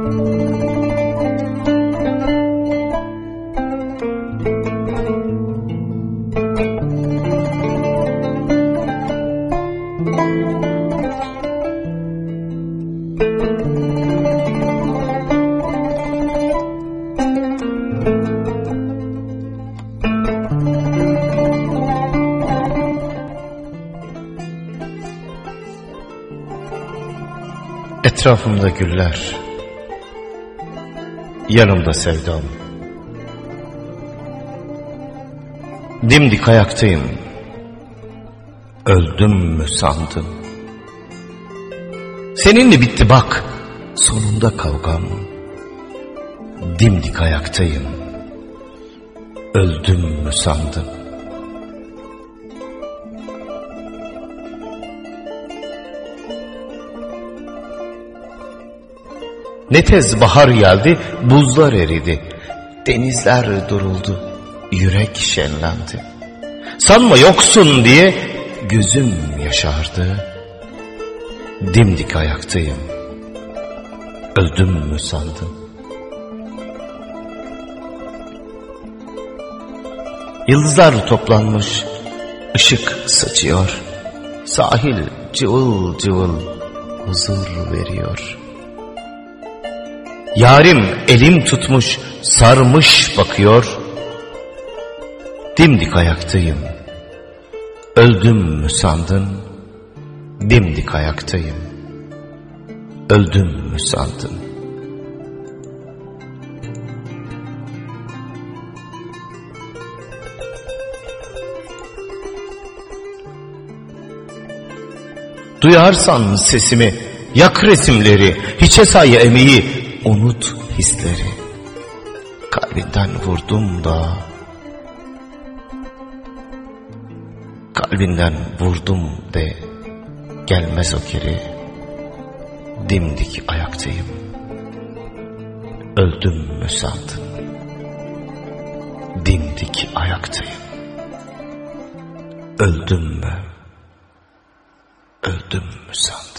Etrafımda güller, yanımda sevdam. Dimdik ayaktayım, öldüm mü sandım. Seninle bitti bak, sonunda kavgam. Dimdik ayaktayım, öldüm mü sandım. Ne tez bahar geldi, buzlar eridi. Denizler duruldu, yürek şenlendi. Sanma yoksun diye gözüm yaşardı. Dimdik ayaktayım, öldüm mü sandım. Yıldızlar toplanmış, ışık saçıyor. Sahil cıvıl cıvıl huzur veriyor. Yarim elim tutmuş, sarmış bakıyor. Dimdik ayaktayım, öldüm mü sandın? Dimdik ayaktayım, öldüm mü sandın? Duyarsan sesimi, yak resimleri, hiçe say emeği, unut hisleri. Kalbinden vurdum da, kalbinden vurdum de, gelmez o geri. Dimdik ayaktayım, öldüm mü sandın? Dimdik ayaktayım, öldüm mü? Öldüm mü sandın?